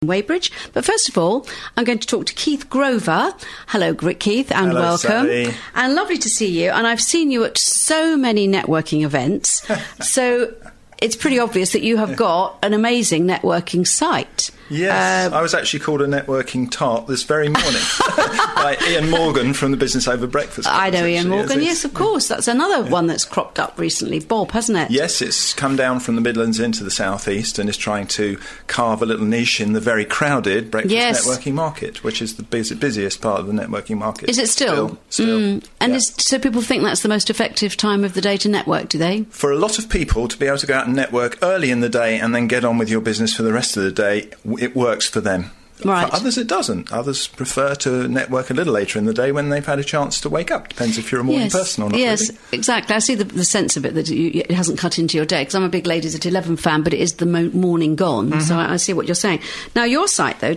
Weybridge. But first of all, I'm going to talk to Keith Grover. Hello, Keith, and Hello, welcome. Sally. And lovely to see you. And I've seen you at so many networking events. So it's pretty obvious that you have got an amazing networking site. Yes, I was actually called a networking tart this very morning by Ian Morgan from the Business Over Breakfast. I know Ian Morgan, yes, of course. That's another one that's cropped up recently. Bob, hasn't it? Yes, it's come down from the Midlands into the South East and is trying to carve a little niche in the very crowded breakfast networking market, which is the busiest part of the networking market. Is it still? Still. And so people think that's the most effective time of the day to network, do they? For a lot of people, to be able to go out and network early in the day and then get on with your business for the rest of the day, it works for them. Right. For others, it doesn't. Others prefer to network a little later in the day when they've had a chance to wake up. Depends if you're a morning person or not. Yes, really. Exactly. I see the sense of it, that it hasn't cut into your day, because I'm a big Ladies at 11 fan, but it is the morning gone, so I see what you're saying. Now, your site, though,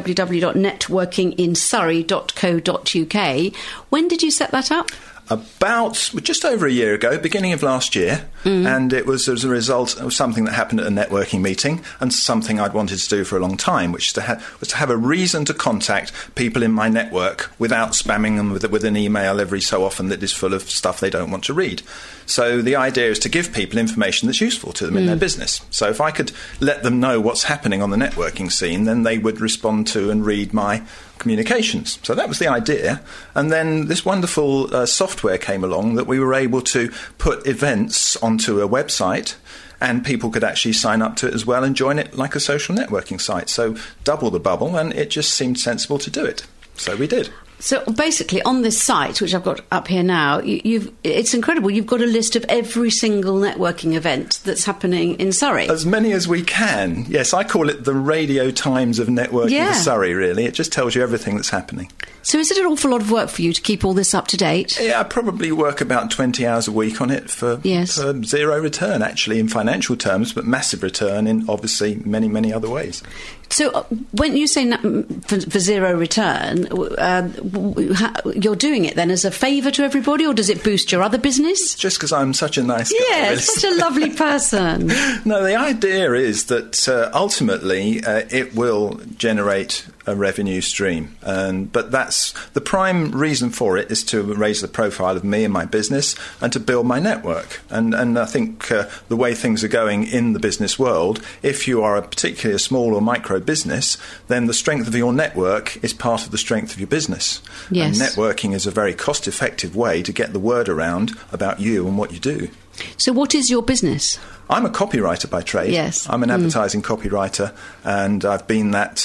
www.networkinginsurrey.co.uk, when did you set that up? About just over a year ago, beginning of last year, and it was as a result of something that happened at a networking meeting and something I'd wanted to do for a long time, which was to have a reason to contact people in my network without spamming them with an email every so often that is full of stuff they don't want to read. So the idea is to give people information that's useful to them in their business. So if I could let them know what's happening on the networking scene, then they would respond to and read my communications. So that was the idea. And then this wonderful software came along that we were able to put events onto a website, and people could actually sign up to it as well and join it like a social networking site. So double the bubble, and it just seemed sensible to do it. So we did. So basically, on this site, which I've got up here now, it's incredible. You've got a list of every single networking event that's happening in Surrey. As many as we can. Yes, I call it the Radio Times of networking for Surrey, really. It just tells you everything that's happening. So is it an awful lot of work for you to keep all this up to date? Yeah, I probably work about 20 hours a week on it for zero return, actually, in financial terms, but massive return in, obviously, many, many other ways. So when you say for zero return, you're doing it then as a favour to everybody, or does it boost your other business? Just because I'm such a nice guy. Yes, such a lovely person. No, the idea is that ultimately it will generate a revenue stream, but that's the prime reason for it, is to raise the profile of me and my business and to build my network. And I think the way things are going in the business world, if you are particularly a small or micro business, then the strength of your network is part of the strength of your business. Yes. And networking is a very cost-effective way to get the word around about you and what you do. So what is your business? I'm a copywriter by trade. Yes. I'm an advertising copywriter, and I've been that